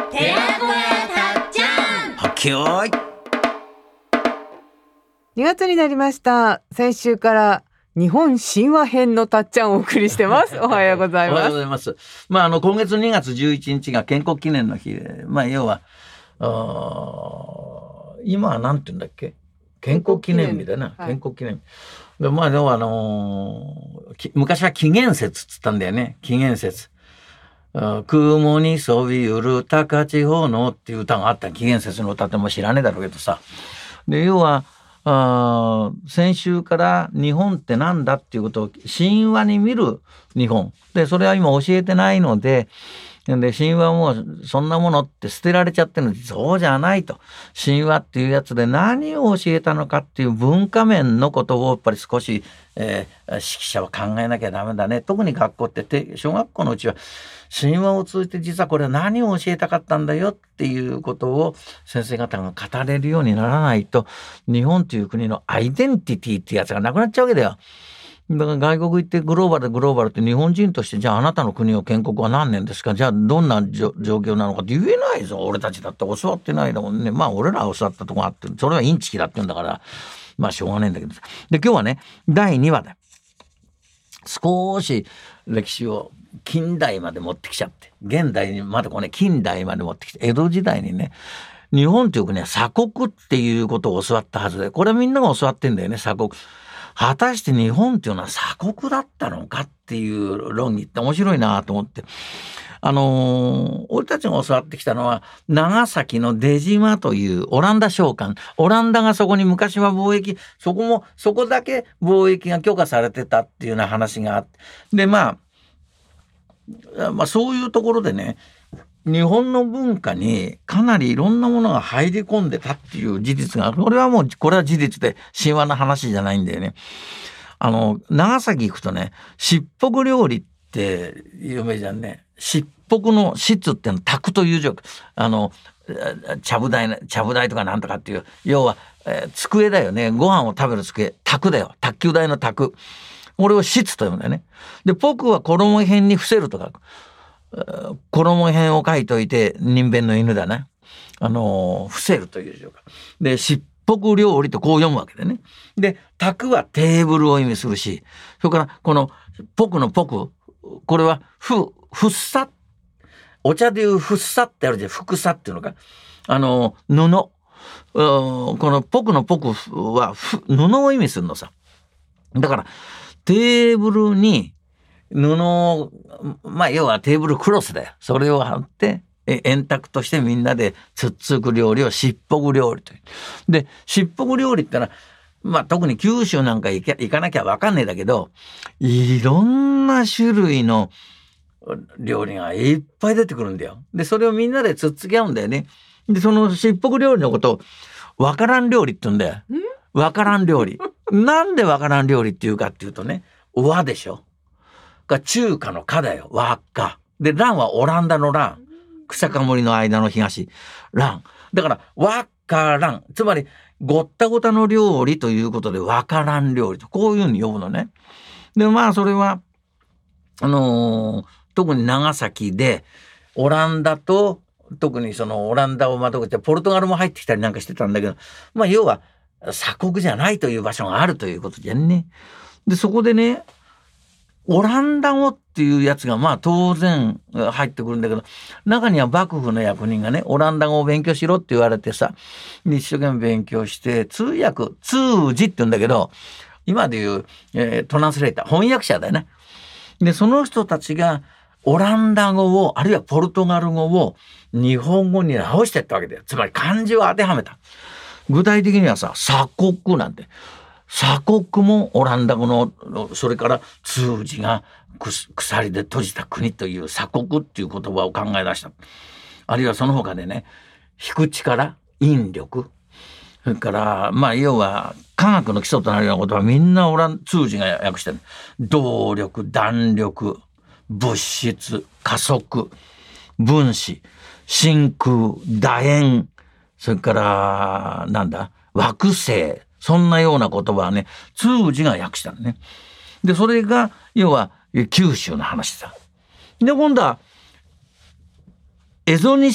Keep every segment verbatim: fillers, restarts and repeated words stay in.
寺子屋たっちゃん。 はっけよーい。 にがつになりました。先週から日本神話編のたっちゃんをお送りしてます。おはようございます。 おはようございます。まあ、あの、今月にがつじゅういちにちが建国記念の日で、まあ、要は、あ今はなんて言うんだっけ、建国記念日だな。建国記念日。はい、でまあ、要はあのー、昔は紀元節っつったんだよね。紀元節。雲にそびゆる高千穂のっていう歌があった。紀元節の歌っても知らねえだろうけどさ。で、要は、あ先週から日本ってなんだっていうことを神話に見る日本で、それは今教えてないので、で神話もそんなものって捨てられちゃってるので、そうじゃないと。神話っていうやつで何を教えたのかっていう文化面のことをやっぱり少し、えー、指揮者は考えなきゃダメだね。特に学校って小学校のうちは神話を通じて実はこれは何を教えたかったんだよっていうことを先生方が語れるようにならないと、日本という国のアイデンティティってやつがなくなっちゃうわけだよ。だから外国行ってグローバルグローバルって日本人として、じゃああなたの国の建国は何年ですか、じゃあどんな状況なのかって言えないぞ。俺たちだって教わってないだもんね。まあ俺らは教わったとこがあって、それはインチキだって言うんだから、まあしょうがないんだけどさ。で今日はねだいにわで少し歴史を近代まで持ってきちゃって、現代にまだこうね近代まで持ってきて、江戸時代にね、日本という国は鎖国っていうことを教わったはずで、これはみんなが教わってんだよね、鎖国。果たして日本っていうのは鎖国だったのかっていう論議って面白いなと思って、あのー、俺たちが教わってきたのは長崎の出島というオランダ商館、オランダがそこに昔は貿易、そこもそこだけ貿易が許可されてたっていうような話があって、でまあまあそういうところでね、日本の文化にかなりいろんなものが入り込んでたっていう事実がある。これはもうこれは事実で神話の話じゃないんだよね。あの長崎行くとね、しっぽく料理って有名じゃんね。しっぽくの質っていうの卓という字、あのちゃぶ台ちゃぶ台とかなんとかっていう、要は、えー、机だよね。ご飯を食べる机、卓だよ。卓球台の卓。これを質と呼ぶんだよね。でぽくは衣辺に伏せるとか、衣辺を書いといて人弁の犬だね、あの伏せるという字かで、しっぽく料理とこう読むわけでね。で卓はテーブルを意味するし、それからこのぽくのぽく、これはふふっさ、お茶でいうふっさってあるじゃん、ふくさっていうのか、あの布、このぽくのぽくは布を意味するのさ。だからテーブルに布を、まあ要はテーブルクロスだよ。それを貼って円卓としてみんなでつっつく料理をしっぽく料理という。でしっぽく料理ってのは、まあ特に九州なんか行か、行かなきゃわかんないんだけど、いろんな種類の料理がいっぱい出てくるんだよ。でそれをみんなでつっつき合うんだよね。でそのしっぽく料理のことをわからん料理って言うんだよ。わからん料理。なんでわからん料理っていうかっていうとね、和でしょ。が中華の華だよ、和華で、蘭はオランダの蘭、草か森の間の東蘭だから、和華蘭、つまりごったごたの料理ということで和華蘭料理とこういうふうに呼ぶのね。でまあそれはあのー、特に長崎でオランダと、特にそのオランダをまとめてポルトガルも入ってきたりなんかしてたんだけど、まあ要は鎖国じゃないという場所があるということじゃんね。でそこでね、オランダ語っていうやつがまあ当然入ってくるんだけど、中には幕府の役人がね、オランダ語を勉強しろって言われてさ、一生懸命勉強して通訳、通詞って言うんだけど、今でいう、えー、トランスレーター、翻訳者だよね。でその人たちがオランダ語を、あるいはポルトガル語を日本語に直していったわけだよ。つまり漢字を当てはめた。具体的にはさ、鎖国なんて、鎖国もオランダ語の、それから通詞が鎖で閉じた国という鎖国っていう言葉を考え出した。あるいはその他でね、引く力、引力、それからまあ要は科学の基礎となるようなことはみんなオラン通詞が訳してる。動力、弾力、物質、加速、分子、真空、楕円、それからなんだ惑星、そんなような言葉はね、通詞が訳したのね。でそれが要は九州の話だ。で今度は蝦夷錦っ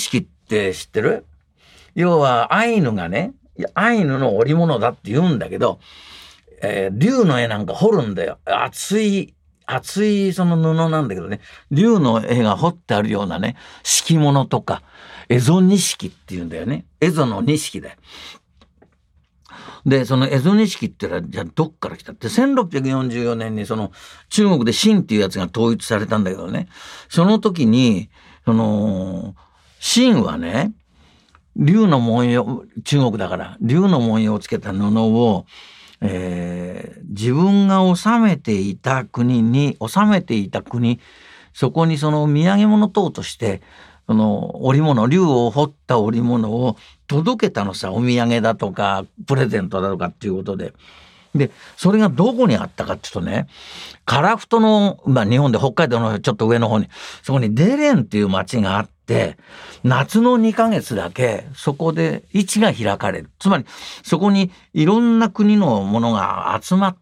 って知ってる？要はアイヌがね、アイヌの織物だって言うんだけど、えー、竜の絵なんか彫るんだよ。厚い、厚いその布なんだけどね、竜の絵が彫ってあるようなね、敷物とか、蝦夷錦って言うんだよね。蝦夷の錦だよ。で、その蝦夷錦ってのは、じゃあどっから来たって、せんろっぴゃくよんじゅうよねんにその中国で秦っていうやつが統一されたんだけどね、その時に、その、秦はね、竜の文様、中国だから、竜の文様をつけた布を、えー、自分が治めていた国に、治めていた国、そこにその土産物等として、その織物、竜を彫った織物を届けたのさ、お土産だとか、プレゼントだとかっていうことで。で、それがどこにあったかっていうとね、樺太の、まあ日本で北海道のちょっと上の方に、そこにデレンっていう町があって、夏のにかげつだけそこで市が開かれる。つまりそこにいろんな国のものが集まって、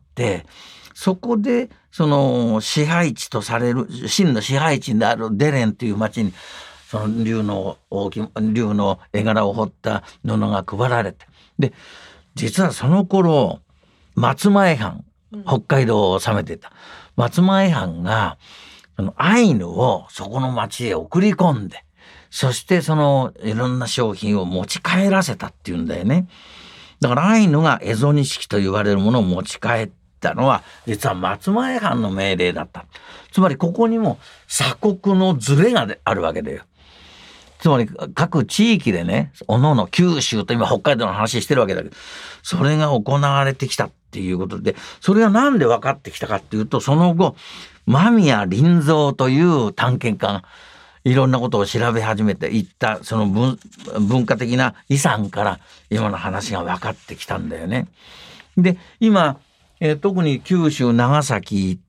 そこでその支配地とされる、秦の支配地であるデレンっていう町に、その竜の大き、竜の絵柄を彫った布が配られて。で、実はその頃、松前藩、北海道を治めていた松前藩が、そのアイヌをそこの町へ送り込んで、そしてそのいろんな商品を持ち帰らせたっていうんだよね。だからアイヌが蝦夷錦と言われるものを持ち帰ったのは、実は松前藩の命令だった。つまりここにも鎖国のズレがあるわけだよ。つまり各地域でね、おのおの九州と今北海道の話してるわけだけど、それが行われてきたっていうことで、それがなんで分かってきたかっていうと、その後、間宮林蔵という探検家がいろんなことを調べ始めていった、その 文, 文化的な遺産から今の話が分かってきたんだよね。で、今、えー、特に九州長崎行って、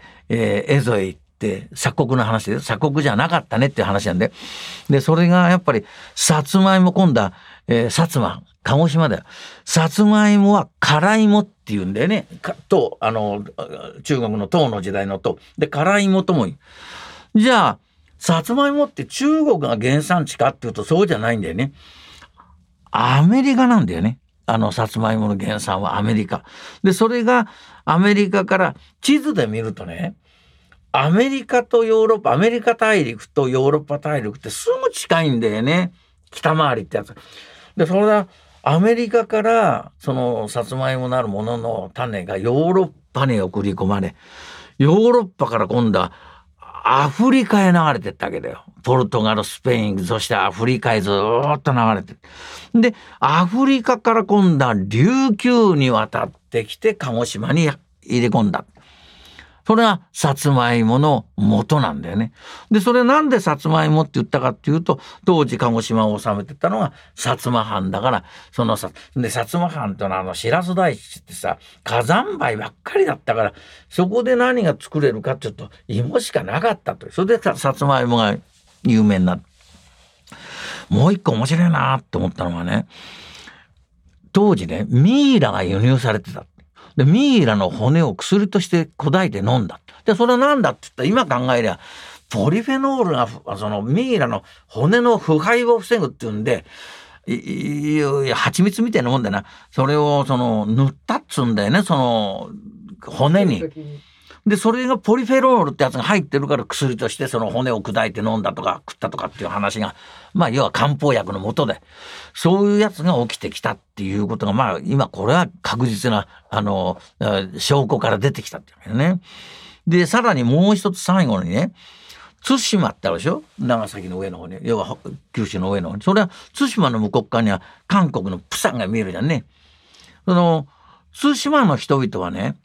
えー、蝦夷へ行って、で鎖国の話で鎖国じゃなかったねっていう話なんで、でそれがやっぱりさつまいも、今度は、えー、薩摩鹿児島だよ。さつまいもは辛芋っていうんだよね。唐、あの中国の唐の時代の唐で辛芋とも言う。じゃあさつまいもって中国が原産地かっていうとそうじゃないんだよね。アメリカなんだよね。あのさつまいもの原産はアメリカで、それがアメリカから地図で見るとね、アメリカとヨーロッパ、アメリカ大陸とヨーロッパ大陸ってすぐ近いんだよね。北回りってやつ。で、それはアメリカからそのさつまいもなるものの種がヨーロッパに送り込まれ、ヨーロッパから今度はアフリカへ流れてったわけだよ。ポルトガル、スペイン、そしてアフリカへずーっと流れてる。で、アフリカから今度は琉球に渡ってきて鹿児島に入れ込んだ。それがさつまいもの元なんだよね。で、それなんでさつまいもって言ったかっていうと、当時鹿児島を治めてたのが薩摩藩だから、そのさ、で、薩摩藩というのはあの、白洲大地ってさ、火山灰ばっかりだったから、そこで何が作れるかっていうと、芋しかなかったと。それでさ、さつまいもが有名になった。もう一個面白いなって思ったのはね、当時ね、ミイラが輸入されてた。で、ミイラの骨を薬として砕いて飲んだ。で、それはなんだって言ったら、今考えりゃ、ポリフェノールが、そのミイラの骨の腐敗を防ぐっていうんで、いいい蜂蜜みたいなもんだな。それを、その、塗ったっつうんだよね、その、骨に。で、それがポリフェノールってやつが入ってるから薬としてその骨を砕いて飲んだとか食ったとかっていう話が、まあ要は漢方薬のもとで、そういうやつが起きてきたっていうことが、まあ今これは確実な、あの、証拠から出てきたっていうね。で、さらにもう一つ最後にね、対馬ってあるでしょ、長崎の上の方に、要は九州の上の方に。それは対馬の向こう側には韓国のプサンが見えるじゃんね。その、対馬の人々はね、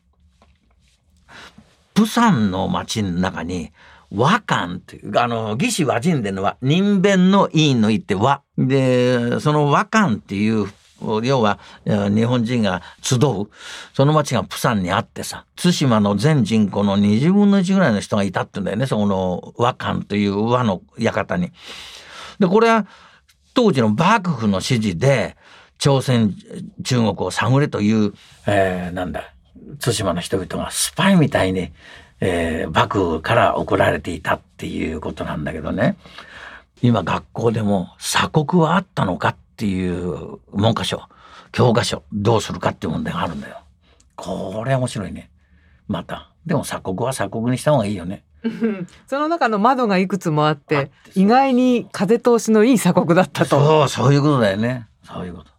プサンの町の中に和漢っていう、あの、義士和人伝のは人弁の委員の意って和。で、その和漢っていう、要は日本人が集う、その町がプサンにあってさ、対馬の全人口のにじゅうぶんのいちぐらいの人がいたってんだよね、その和漢という和の館に。で、これは当時の幕府の指示で、朝鮮、中国を探れという、えー、なんだ、対馬の人々がスパイみたいに、えー、幕府から送られていたっていうことなんだけどね。 今学校でも鎖国はあったのかっていう文科省、教科書どうするかっていう問題があるんだよ。これ面白いね。またでも鎖国は鎖国にした方がいいよね。 その中の窓がいくつもあって意外に風通しのいい鎖国だったと。 そうそういうことだよね。そういうこと。